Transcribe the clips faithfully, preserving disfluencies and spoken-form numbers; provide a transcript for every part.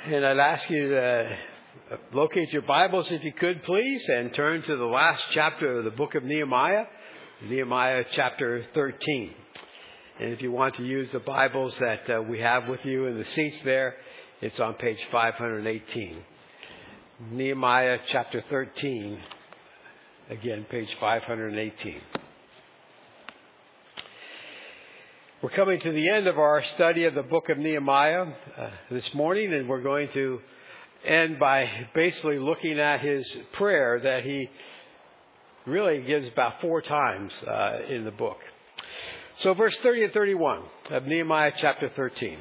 And I'd ask you to locate your Bibles, if you could, please, and turn to the last chapter of the book of Nehemiah, Nehemiah chapter thirteen. And if you want to use the Bibles that uh, we have with you in the seats there, it's on page five hundred eighteen. Nehemiah chapter thirteen, again, page five hundred eighteen. We're coming to the end of our study of the book of Nehemiah uh, this morning, and we're going to end by basically looking at his prayer that he really gives about four times uh, in the book. So verse thirty and thirty-one of Nehemiah chapter thirteen.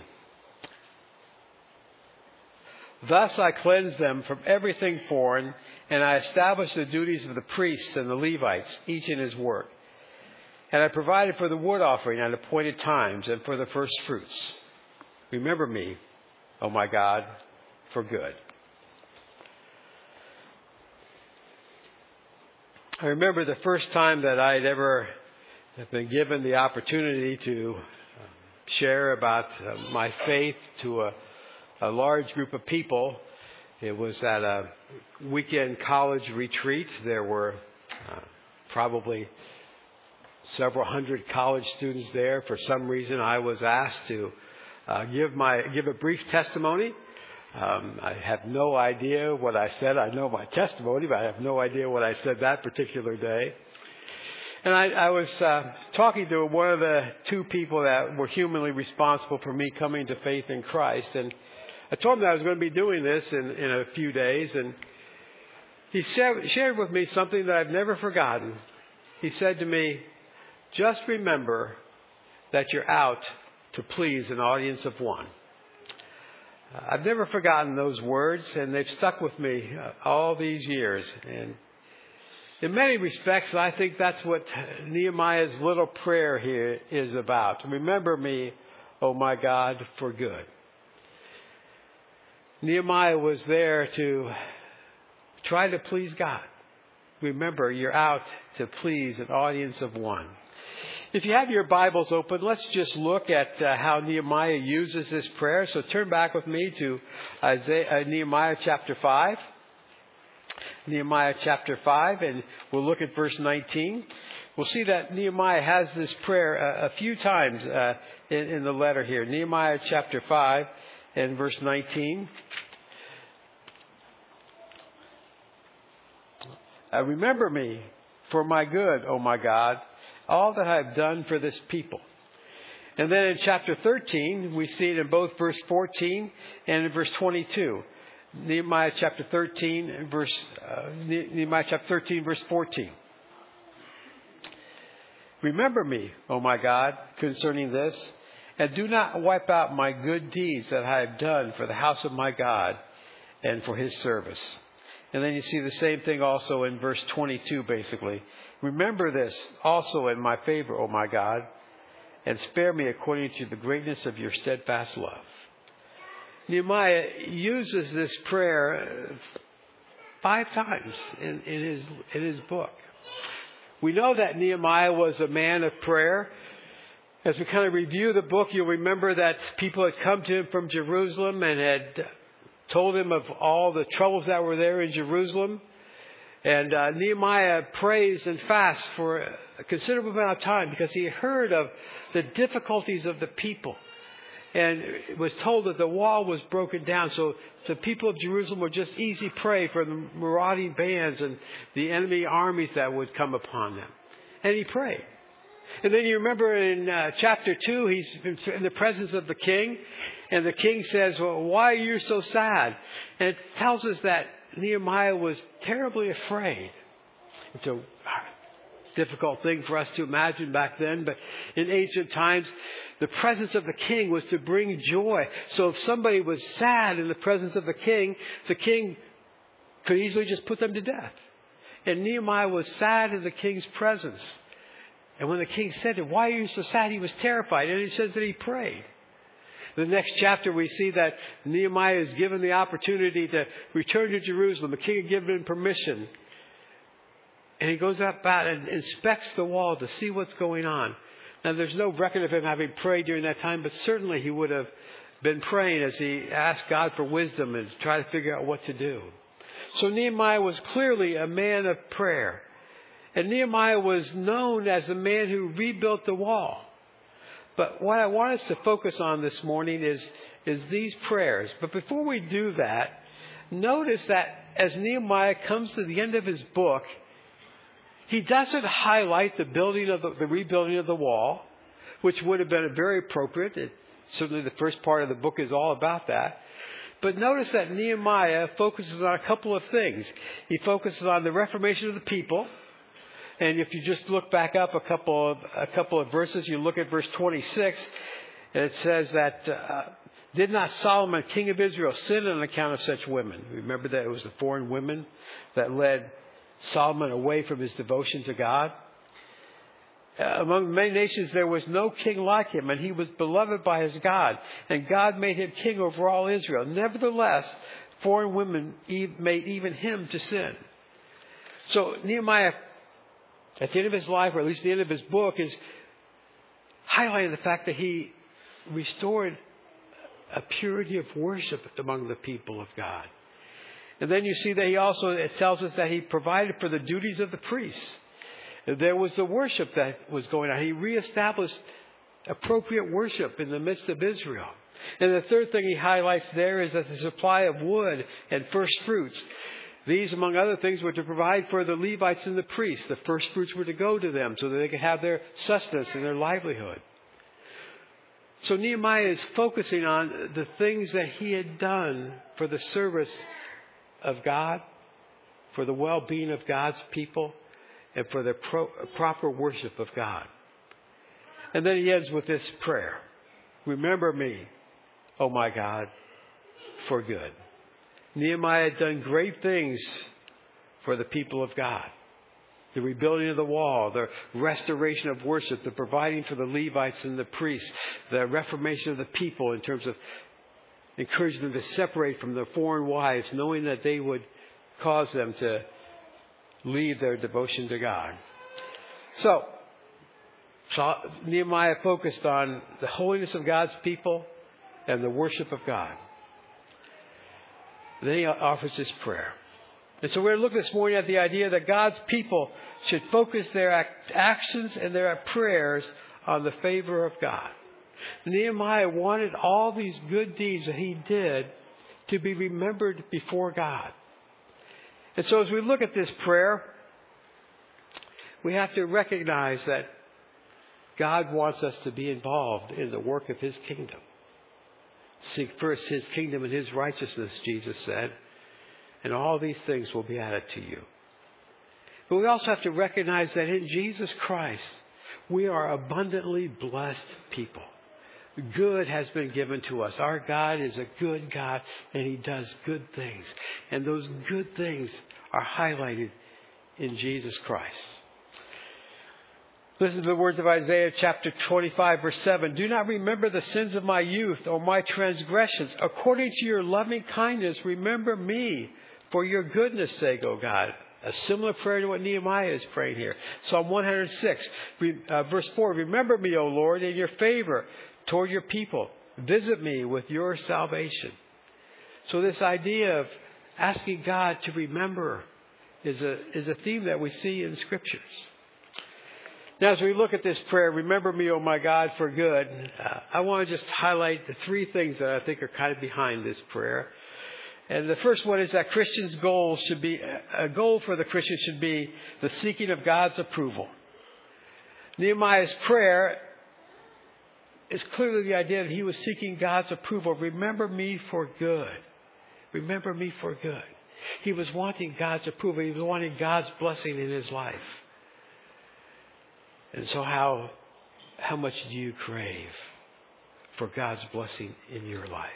Thus I cleansed them from everything foreign, and I established the duties of the priests and the Levites, each in his work. And I provided for the wood offering at appointed times and for the first fruits. Remember me, O my God, for good. I remember the first time that I'd ever been given the opportunity to share about my faith to a, a large group of people. It was at a weekend college retreat. There were uh, probably several hundred college students there. For some reason, I was asked to uh, give my give a brief testimony. Um, I have no idea what I said. I know my testimony, but I have no idea what I said that particular day. And I, I was uh, talking to one of the two people that were humanly responsible for me coming to faith in Christ. And I told him that I was going to be doing this in, in a few days. And he shared, shared with me something that I've never forgotten. He said to me, "Just remember that you're out to please an audience of one." Uh, I've never forgotten those words, and they've stuck with me uh, all these years. And in many respects, I think that's what Nehemiah's little prayer here is about. Remember me, O my God, for good. Nehemiah was there to try to please God. Remember, you're out to please an audience of one. If you have your Bibles open, let's just look at uh, how Nehemiah uses this prayer. So turn back with me to Isaiah, uh, Nehemiah chapter five. Nehemiah chapter five, and we'll look at verse nineteen. We'll see that Nehemiah has this prayer a, a few times uh, in, in the letter here. Nehemiah chapter five and verse nineteen. Uh, Remember me for my good, O my God, all that I have done for this people. And then in chapter thirteen, we see it in both verse fourteen and in verse twenty-two. Nehemiah chapter thirteen and verse uh, Nehemiah chapter thirteen verse fourteen. Remember me, O my God, concerning this, and do not wipe out my good deeds that I have done for the house of my God and for his service. And then you see the same thing also in verse twenty-two, basically. Remember this also in my favor, O my God, and spare me according to the greatness of your steadfast love. Nehemiah uses this prayer five times in, in his in his book. We know that Nehemiah was a man of prayer. As we kind of review the book, you'll remember that people had come to him from Jerusalem and had told him of all the troubles that were there in Jerusalem. And uh, Nehemiah prays and fasts for a considerable amount of time because he heard of the difficulties of the people. And it was told that the wall was broken down. So the people of Jerusalem would just easy prey for the marauding bands and the enemy armies that would come upon them. And he prayed. And then you remember in uh, chapter two, he's in the presence of the king. And the king says, "Well, why are you so sad?" And it tells us that Nehemiah was terribly afraid. It's a difficult thing for us to imagine back then, but in ancient times, the presence of the king was to bring joy. So if somebody was sad in the presence of the king, the king could easily just put them to death. And Nehemiah was sad in the king's presence. And when the king said to him, "Why are you so sad?" he was terrified. And it says that he prayed. The next chapter, we see that Nehemiah is given the opportunity to return to Jerusalem. The king had given him permission. And he goes up and inspects the wall to see what's going on. Now, there's no record of him having prayed during that time, but certainly he would have been praying as he asked God for wisdom and tried to figure out what to do. So Nehemiah was clearly a man of prayer. And Nehemiah was known as the man who rebuilt the wall. But what I want us to focus on this morning is, is these prayers. But before we do that, notice that as Nehemiah comes to the end of his book, he doesn't highlight the building of the, the rebuilding of the wall, which would have been very appropriate. It, certainly the first part of the book is all about that. But notice that Nehemiah focuses on a couple of things. He focuses on the reformation of the people. And if you just look back up a couple of a couple of verses, you look at verse twenty-six, and it says that uh, did not Solomon, king of Israel, sin on account of such women? Remember that it was the foreign women that led Solomon away from his devotion to God. Uh, among many nations there was no king like him, and he was beloved by his God, and God made him king over all Israel. Nevertheless, foreign women made even him to sin. So Nehemiah, at the end of his life, or at least the end of his book, is highlighting the fact that he restored a purity of worship among the people of God. And then you see that he also, it tells us that he provided for the duties of the priests. There was the worship that was going on. He reestablished appropriate worship in the midst of Israel. And the third thing he highlights there is that the supply of wood and first fruits. These, among other things, were to provide for the Levites and the priests. The first fruits were to go to them so that they could have their sustenance and their livelihood. So Nehemiah is focusing on the things that he had done for the service of God, for the well-being of God's people, and for the pro- proper worship of God. And then he ends with this prayer. Remember me, oh my God, for good. Nehemiah had done great things for the people of God. The rebuilding of the wall, the restoration of worship, the providing for the Levites and the priests, the reformation of the people in terms of encouraging them to separate from their foreign wives, knowing that they would cause them to leave their devotion to God. So, so Nehemiah focused on the holiness of God's people and the worship of God. Then he offers this prayer. And so we're going to look this morning at the idea that God's people should focus their act- actions and their prayers on the favor of God. Nehemiah wanted all these good deeds that he did to be remembered before God. And so as we look at this prayer, we have to recognize that God wants us to be involved in the work of His kingdom. Seek first His kingdom and His righteousness, Jesus said, and all these things will be added to you. But we also have to recognize that in Jesus Christ, we are abundantly blessed people. Good has been given to us. Our God is a good God, and He does good things. And those good things are highlighted in Jesus Christ. Listen to the words of Isaiah chapter twenty-five, verse seven. Do not remember the sins of my youth or my transgressions. According to your loving kindness, remember me for your goodness' sake, O God. A similar prayer to what Nehemiah is praying here. Psalm one hundred six, uh, verse four. Remember me, O Lord, in your favor toward your people. Visit me with your salvation. So this idea of asking God to remember is a, is a theme that we see in Scriptures. Now, as we look at this prayer, remember me, oh my God, for good, uh, I want to just highlight the three things that I think are kind of behind this prayer. And the first one is that Christians' goals should be, a goal for the Christian should be the seeking of God's approval. Nehemiah's prayer is clearly the idea that he was seeking God's approval. Remember me for good. Remember me for good. He was wanting God's approval. He was wanting God's blessing in his life. And so how, how much do you crave for God's blessing in your life?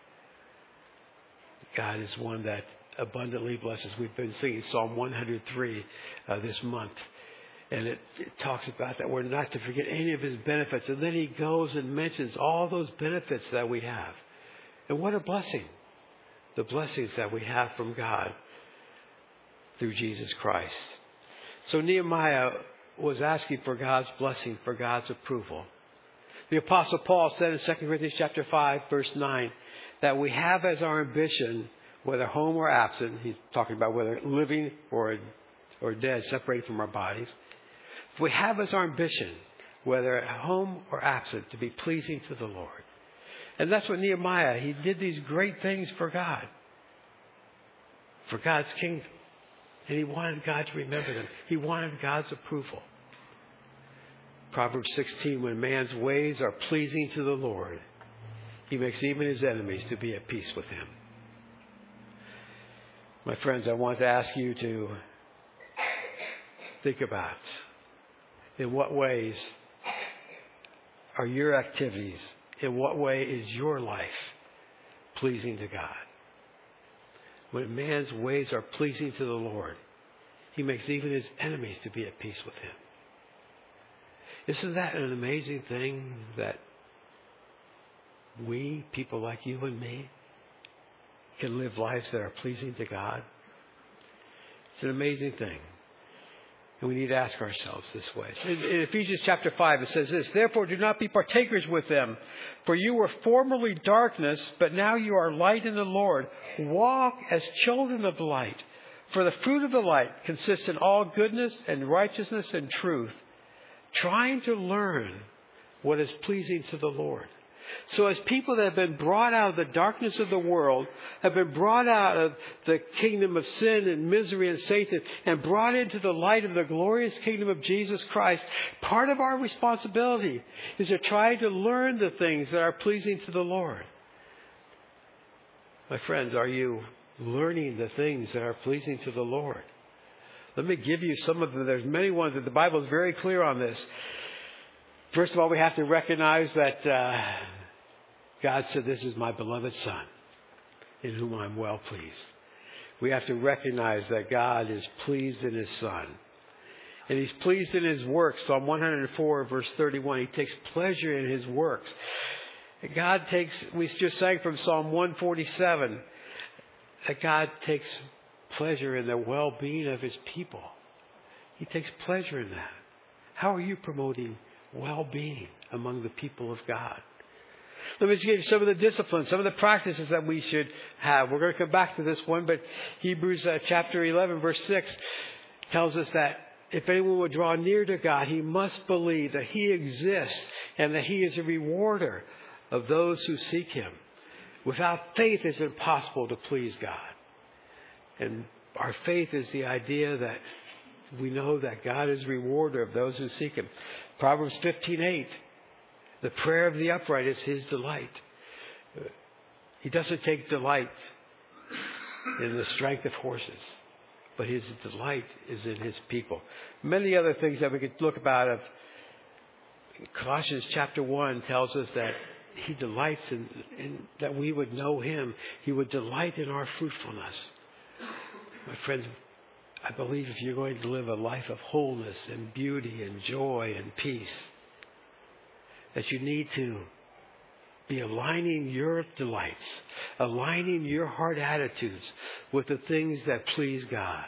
God is one that abundantly blesses. We've been singing Psalm one hundred three uh, this month. And it, it talks about that we're not to forget any of His benefits. And then he goes and mentions all those benefits that we have. And what a blessing. The blessings that we have from God through Jesus Christ. So Nehemiah was asking for God's blessing, for God's approval. The Apostle Paul said in Second Corinthians chapter five, verse nine, that we have as our ambition, whether home or absent, he's talking about whether living or, or dead, separated from our bodies. We have as our ambition, whether at home or absent, to be pleasing to the Lord. And that's what Nehemiah, he did these great things for God, for God's kingdom. And he wanted God to remember them. He wanted God's approval. Proverbs sixteen, when man's ways are pleasing to the Lord, he makes even his enemies to be at peace with him. My friends, I want to ask you to think about in what ways are your activities, in what way is your life pleasing to God? When man's ways are pleasing to the Lord, he makes even his enemies to be at peace with him. Isn't that an amazing thing that we, people like you and me, can live lives that are pleasing to God? It's an amazing thing. And we need to ask ourselves this way. In, in Ephesians chapter five, it says this, therefore do not be partakers with them, for you were formerly darkness, but now you are light in the Lord. Walk as children of light. For the fruit of the light consists in all goodness and righteousness and truth, trying to learn what is pleasing to the Lord. So as people that have been brought out of the darkness of the world, have been brought out of the kingdom of sin and misery and Satan, and brought into the light of the glorious kingdom of Jesus Christ, part of our responsibility is to try to learn the things that are pleasing to the Lord. My friends, are you learning the things that are pleasing to the Lord? Let me give you some of them. There's many ones that the Bible is very clear on this. First of all, we have to recognize that uh, God said, this is my beloved Son, in whom I'm well pleased. We have to recognize that God is pleased in His Son. And He's pleased in His works. Psalm one hundred four, verse thirty-one, He takes pleasure in His works. God takes, we just sang from Psalm one forty-seven, that God takes pleasure in the well-being of His people. He takes pleasure in that. How are you promoting well-being among the people of God? Let me just give you some of the disciplines, some of the practices that we should have. We're going to come back to this one, but Hebrews uh, chapter eleven, verse six tells us that if anyone would draw near to God, he must believe that He exists and that He is a rewarder of those who seek Him. Without faith, it's impossible to please God. And our faith is the idea that we know that God is a rewarder of those who seek Him. Proverbs fifteen eight, the prayer of the upright is His delight. He doesn't take delight in the strength of horses, but His delight is in His people. Many other things that we could look about. Of Colossians chapter one tells us that He delights in, in that we would know Him. He would delight in our fruitfulness. My friends, I believe if you're going to live a life of wholeness and beauty and joy and peace, that you need to be aligning your delights, aligning your heart attitudes with the things that please God.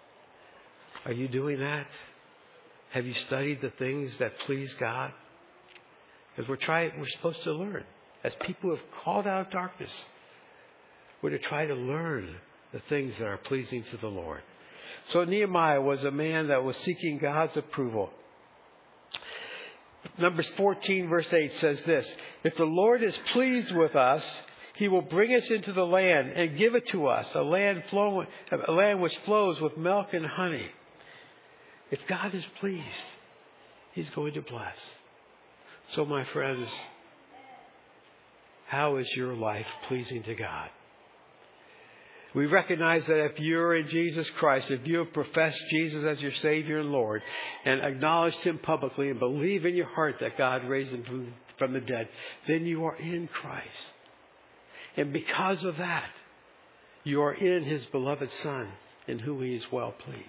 Are you doing that? Have you studied the things that please God? Because we're trying, we're supposed to learn. As people who have called out of darkness, we're to try to learn the things that are pleasing to the Lord. So Nehemiah was a man that was seeking God's approval. Numbers fourteen, verse eight says this, if the Lord is pleased with us, He will bring us into the land and give it to us, a land flowing, a land which flows with milk and honey. If God is pleased, He's going to bless. So my friends, how is your life pleasing to God? We recognize that if you're in Jesus Christ, if you have professed Jesus as your Savior and Lord, and acknowledged Him publicly and believe in your heart that God raised Him from, from the dead, then you are in Christ. And because of that, you are in His beloved Son, in whom He is well pleased.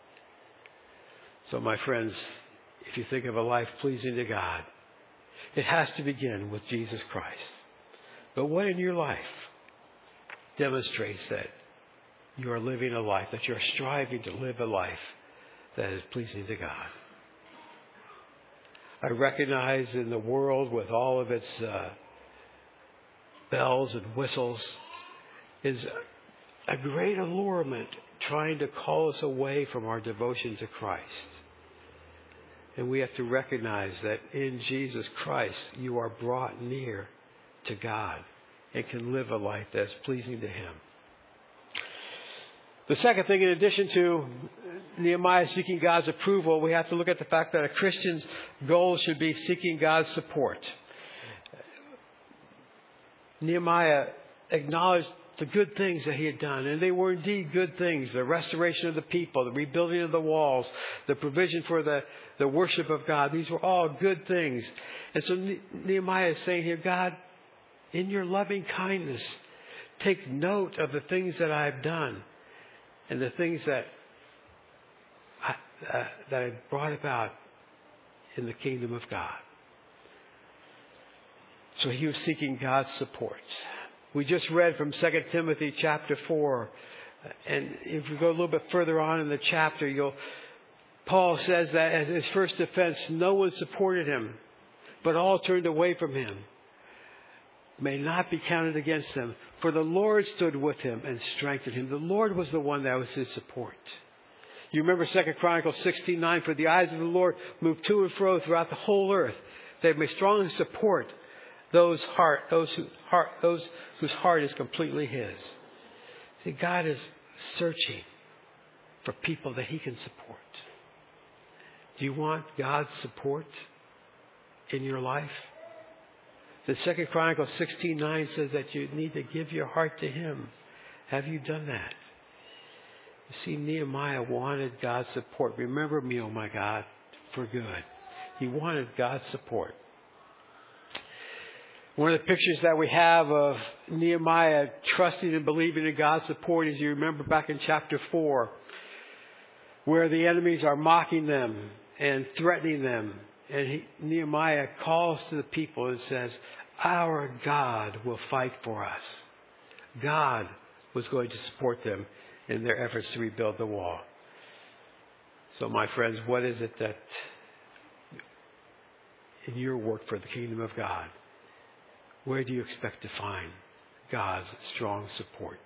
So my friends, if you think of a life pleasing to God, it has to begin with Jesus Christ. But what in your life demonstrates that you are living a life, that you're striving to live a life that is pleasing to God? I recognize in the world with all of its uh, bells and whistles is a great allurement trying to call us away from our devotion to Christ. And we have to recognize that in Jesus Christ, you are brought near to God and can live a life that's pleasing to Him. The second thing, in addition to Nehemiah seeking God's approval, we have to look at the fact that a Christian's goal should be seeking God's support. Nehemiah acknowledged the good things that he had done, and they were indeed good things. The restoration of the people, the rebuilding of the walls, the provision for the, the worship of God. These were all good things. And so Nehemiah is saying here, God, in your loving kindness, take note of the things that I've done and the things that I, uh, that I brought about in the kingdom of God. So he was seeking God's support. We just read from Second Timothy chapter four. And if we go a little bit further on in the chapter, you'll, Paul says that as his first defense, no one supported him, but all turned away from him. May not be counted against them. For the Lord stood with him and strengthened him. The Lord was the one that was his support. You remember Second Chronicles sixteen nine, for the eyes of the Lord move to and fro throughout the whole earth. They may strongly support those heart, those who heart, those whose heart is completely His. See, God is searching for people that He can support. Do you want God's support in your life? The Second Chronicles sixteen nine says that you need to give your heart to Him. Have you done that? You see, Nehemiah wanted God's support. Remember me, oh my God, for good. He wanted God's support. One of the pictures that we have of Nehemiah trusting and believing in God's support is, you remember back in chapter four, where the enemies are mocking them and threatening them. And he, Nehemiah calls to the people and says, our God will fight for us. God was going to support them in their efforts to rebuild the wall. So my friends, what is it that in your work for the kingdom of God, where do you expect to find God's strong support?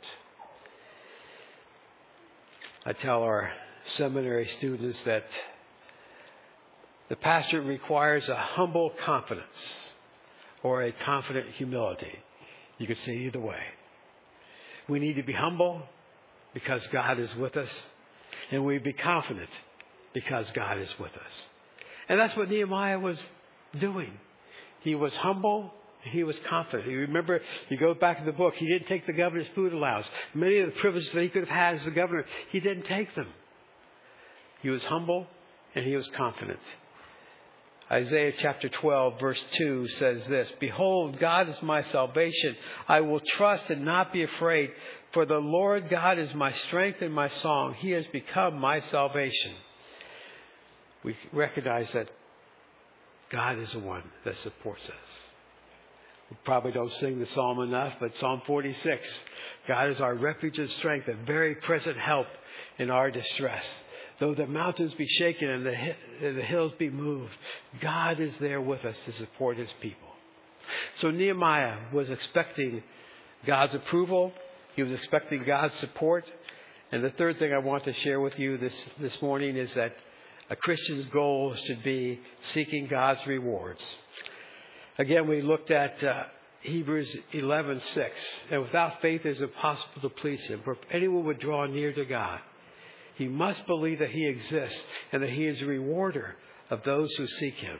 I tell our seminary students that the pastor requires a humble confidence or a confident humility. You could say either way. We need to be humble because God is with us, and we be confident because God is with us. And that's what Nehemiah was doing. He was humble. He was confident. You remember, you go back in the book, he didn't take the governor's food allowance. Many of the privileges that he could have had as the governor, he didn't take them. He was humble and he was confident. Isaiah chapter twelve verse two says this, behold, God is my salvation. I will trust and not be afraid, for the Lord God is my strength and my song. He has become my salvation. We recognize that God is the one that supports us. We probably don't sing the psalm enough, but Psalm forty-six, God is our refuge and strength, a very present help in our distress. Though the mountains be shaken and the, and the hills be moved, God is there with us to support His people. So Nehemiah was expecting God's approval. He was expecting God's support. And the third thing I want to share with you this, this morning is that a Christian's goal should be seeking God's rewards. Again, we looked at uh, Hebrews eleven six. And without faith it is impossible to please Him. For if anyone would draw near to God, he must believe that He exists and that He is a rewarder of those who seek Him.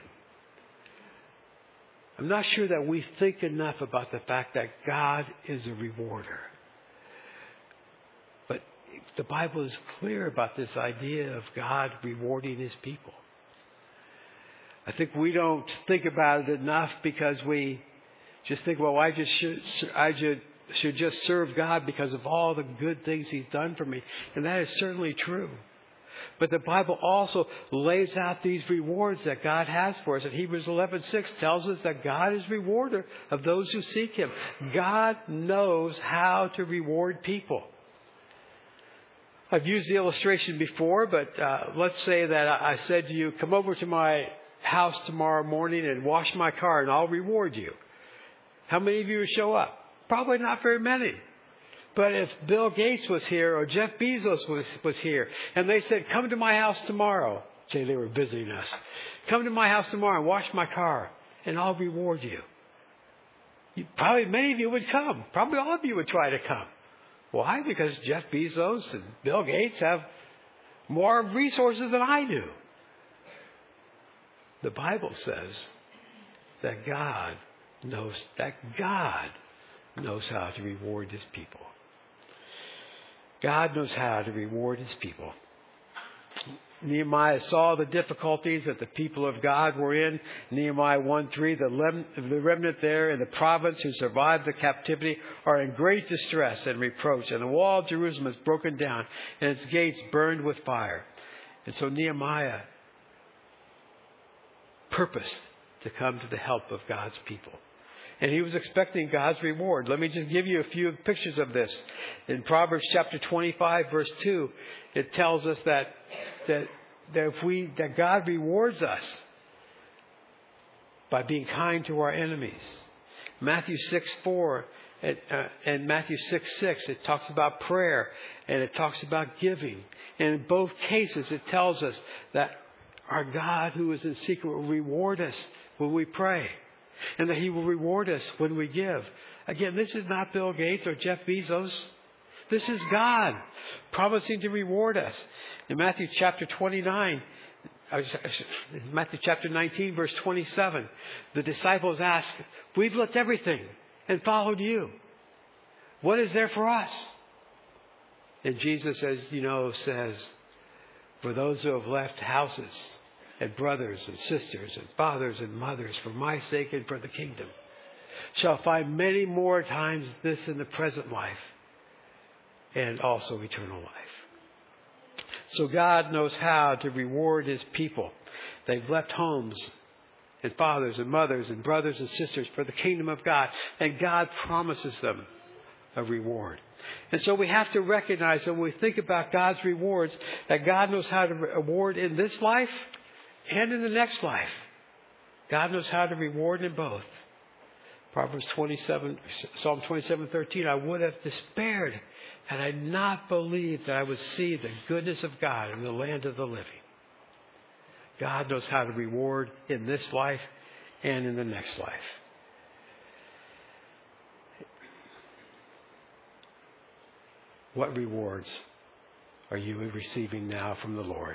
I'm not sure that we think enough about the fact that God is a rewarder. But the Bible is clear about this idea of God rewarding His people. I think we don't think about it enough because we just think, well, I just should, I should, should just serve God because of all the good things He's done for me. And that is certainly true. But the Bible also lays out these rewards that God has for us. And Hebrews eleven six tells us that God is rewarder of those who seek Him. God knows how to reward people. I've used the illustration before, but uh, let's say that I said to you, come over to my house tomorrow morning and wash my car and I'll reward you. How many of you would show up? Probably not very many. But if Bill Gates was here or Jeff Bezos was, was here and they said, come to my house tomorrow. Say they were visiting us. Come to my house tomorrow and wash my car and I'll reward you. you. Probably many of you would come. Probably all of you would try to come. Why? Because Jeff Bezos and Bill Gates have more resources than I do. The Bible says that God knows, that God knows how to reward His people. God knows how to reward His people. Nehemiah saw the difficulties that the people of God were in. Nehemiah one three, the remnant there in the province who survived the captivity are in great distress and reproach. And the wall of Jerusalem is broken down and its gates burned with fire. And so Nehemiah purposed to come to the help of God's people. And he was expecting God's reward. Let me just give you a few pictures of this. In Proverbs chapter twenty-five, verse two, it tells us that that, that if we that God rewards us by being kind to our enemies. Matthew six four and, uh, and Matthew six six, it talks about prayer and it talks about giving. And in both cases, it tells us that our God who is in secret will reward us when we pray. And that He will reward us when we give. Again, this is not Bill Gates or Jeff Bezos. This is God promising to reward us. In Matthew chapter twenty-nine, Matthew chapter nineteen, verse twenty-seven, the disciples ask, we've left everything and followed you. What is there for us? And Jesus, as you know, says, for those who have left houses and brothers and sisters and fathers and mothers for my sake and for the kingdom, shall find many more times this in the present life and also eternal life. So God knows how to reward His people. They've left homes and fathers and mothers and brothers and sisters for the kingdom of God, and God promises them a reward. And so we have to recognize that when we think about God's rewards, that God knows how to reward in this life and in the next life. God knows how to reward in both. Proverbs twenty-seven, Psalm twenty-seven thirteen, I would have despaired had I not believed that I would see the goodness of God in the land of the living. God knows how to reward in this life and in the next life. What rewards are you receiving now from the Lord?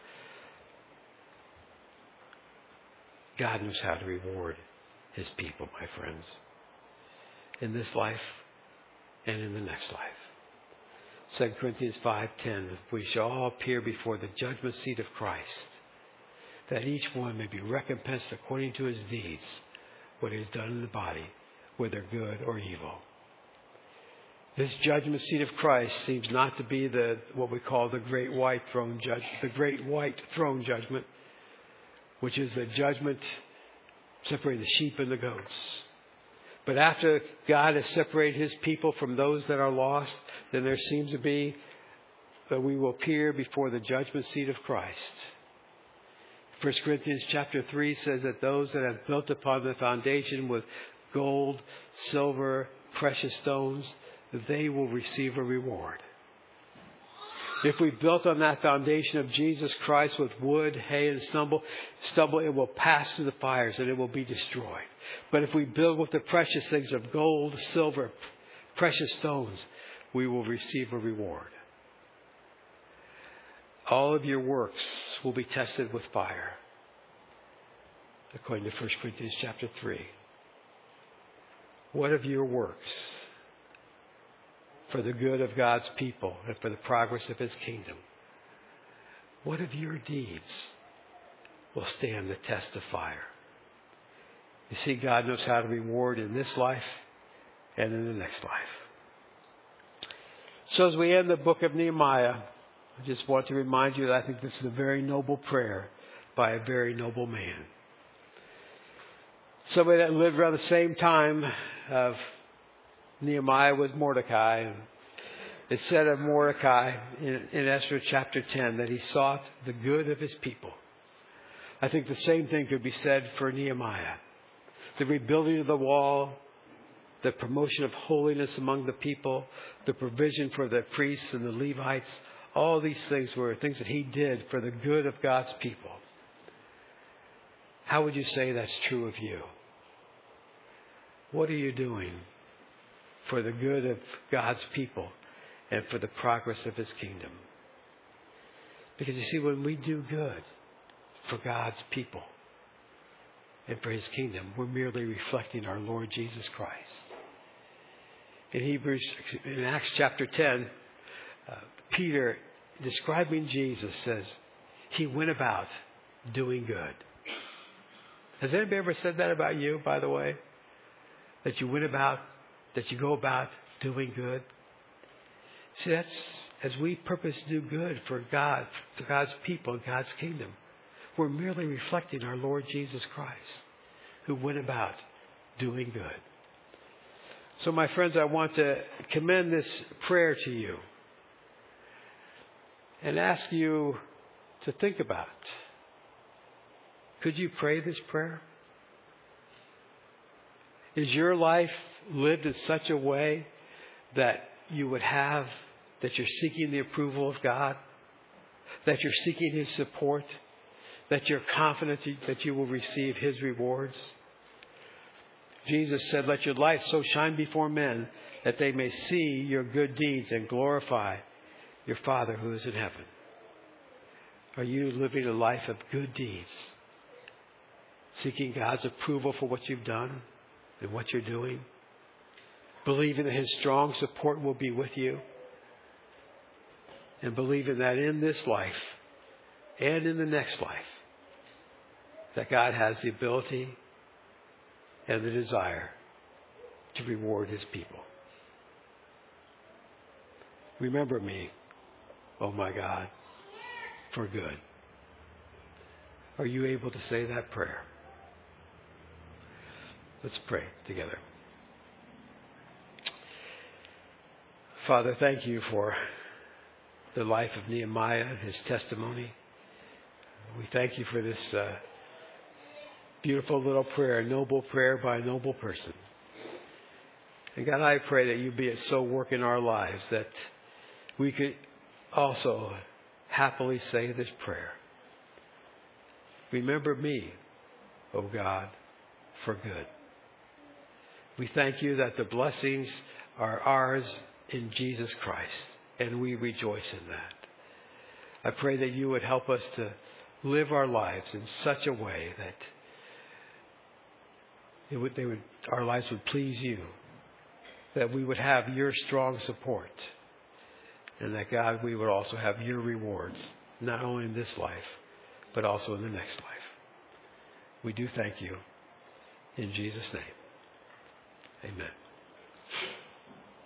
God knows how to reward His people, my friends, in this life and in the next life. Second Corinthians five ten, we shall all appear before the judgment seat of Christ, that each one may be recompensed according to his deeds, what he has done in the body, whether good or evil. This judgment seat of Christ seems not to be the what we call the great white throne judge, the great white throne judgment, which is the judgment separating the sheep and the goats. But after God has separated His people from those that are lost, then there seems to be that we will appear before the judgment seat of Christ. First Corinthians chapter three says that those that have built upon the foundation with gold, silver, precious stones, they will receive a reward. If we built on that foundation of Jesus Christ with wood, hay, and stubble, stubble, it will pass through the fires and it will be destroyed. But if we build with the precious things of gold, silver, precious stones, we will receive a reward. All of your works will be tested with fire, according to First Corinthians chapter three. What of your works for the good of God's people and for the progress of His kingdom? What of your deeds will stand the test of fire? You see, God knows how to reward in this life and in the next life. So as we end the book of Nehemiah, I just want to remind you that I think this is a very noble prayer by a very noble man. Somebody that lived around the same time of Nehemiah was Mordecai. It said of Mordecai in, in Esther chapter ten that he sought the good of his people. I think the same thing could be said for Nehemiah. The rebuilding of the wall, the promotion of holiness among the people, the provision for the priests and the Levites, all these things were things that he did for the good of God's people. How would you say that's true of you? What are you doing for the good of God's people and for the progress of His kingdom? Because you see, when we do good for God's people and for His kingdom, we're merely reflecting our Lord Jesus Christ. In Hebrews, in Acts chapter ten, uh, Peter, describing Jesus, says, He went about doing good. Has anybody ever said that about you, by the way? That you went about, that you go about doing good? See, that's, as we purpose to do good for God, to God's people and God's kingdom, we're merely reflecting our Lord Jesus Christ, who went about doing good. So, my friends, I want to commend this prayer to you and ask you to think about it. Could you pray this prayer? Is your life lived in such a way that you would have, that you're seeking the approval of God, that you're seeking His support, that you're confident that you will receive His rewards? Jesus said, let your light so shine before men that they may see your good deeds and glorify your Father who is in heaven. Are you living a life of good deeds? Seeking God's approval for what you've done and what you're doing? Believing that His strong support will be with you? And believing that in this life and in the next life, that God has the ability and the desire to reward His people. Remember me, oh my God, for good. Are you able to say that prayer? Let's pray together. Father, thank you for the life of Nehemiah and his testimony. We thank you for this uh, beautiful little prayer, a noble prayer by a noble person. And God, I pray that you be at so work in our lives that we could also happily say this prayer. Remember me, O God, for good. We thank you that the blessings are ours in Jesus Christ, and we rejoice in that. I pray that you would help us to live our lives in such a way that it would, they would, our lives would please you, that we would have your strong support, and that, God, we would also have your rewards, not only in this life, but also in the next life. We do thank you in Jesus' name. Amen.